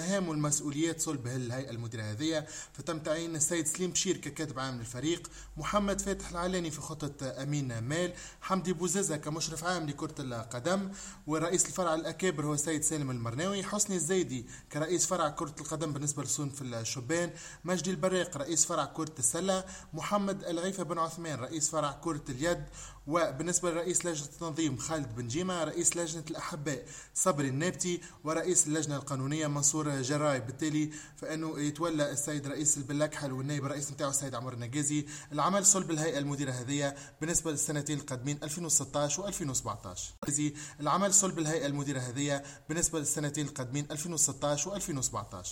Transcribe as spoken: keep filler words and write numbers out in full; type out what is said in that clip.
المهام والمسؤوليات صلب الهيئة المديرة هذه. فتم تعيين السيد سليم بشير ككاتب عام للفريق، محمد فاتح العلاني في خطة أمين مال، حمدي بوزازة كمشرف عام لكرة القدم، ورئيس الفرع الأكابر هو السيد سالم المرناوي، حسني الزيدي كرئيس فرع كرة القدم بالنسبة لصنف الشبان، مجدي البراق رئيس فرع كرة السلة، محمد الغيفة بن عثمان رئيس فرع كرة اليد. وبالنسبة لرئيس لجنة التنظيم خالد بن جيمة، رئيس لجنة الأحباء صبري النابتي، ورئيس اللجنة القانونية منصور جراي. بالتالي فإنه يتولى السيد رئيس البلاكحل والنائب الرئيس نتاعو السيد عمر النجازي العمل صلب الهيئة المديرة هذه بالنسبة للسنتين القادمين ألفين وستة عشر و ألفين وسبعة عشر. العمل صلب الهيئة المديرة هذه بالنسبة للسنتين القادمين ألفين وستة عشر و ألفين وسبعة عشر.